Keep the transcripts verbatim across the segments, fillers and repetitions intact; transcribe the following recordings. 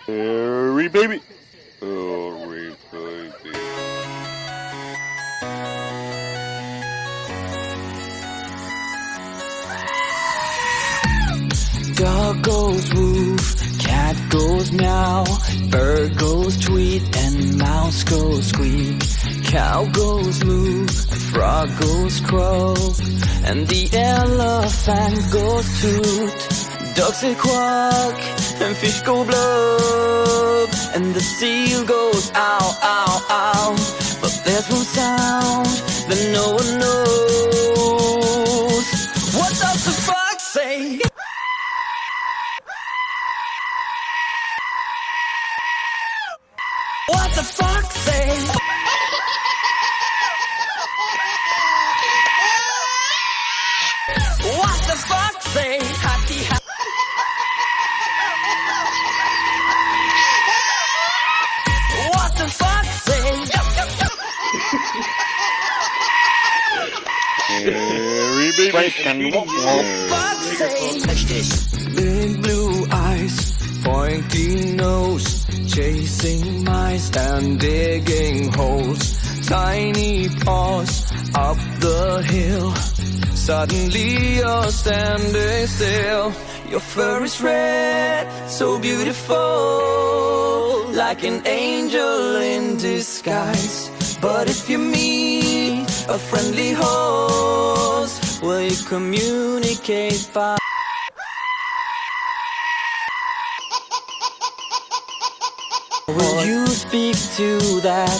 Hurry, baby. Hurry, baby. Dog goes woof, cat goes meow, bird goes tweet, and mouse goes squeak. Cow goes moo, and frog goes croak, and the elephant goes toot. Ducks say quack, and fish go blub, and the seal goes ow, ow, ow. But there's one sound that no one knows. What does the fox say? What the fox say? What the fox say? Happy, happy. What the fox say? Hurry, baby. And walk, walk. Fox say? Big blue eyes, pointy nose, chasing mice and digging holes. Tiny paws up the hill. Suddenly you're standing still. Your fur is red, so beautiful, like an angel in disguise. But if you meet a friendly host, will you communicate by? Will you speak to that?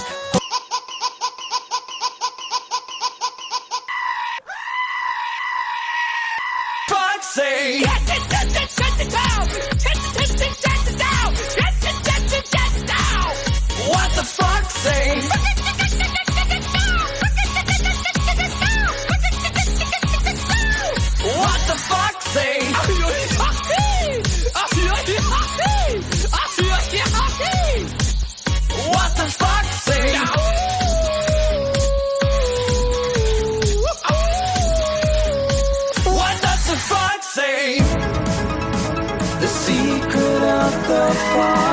Fox say, what the fox say? What the fox say? What the fox say? What does the fox say? The secret of the fox.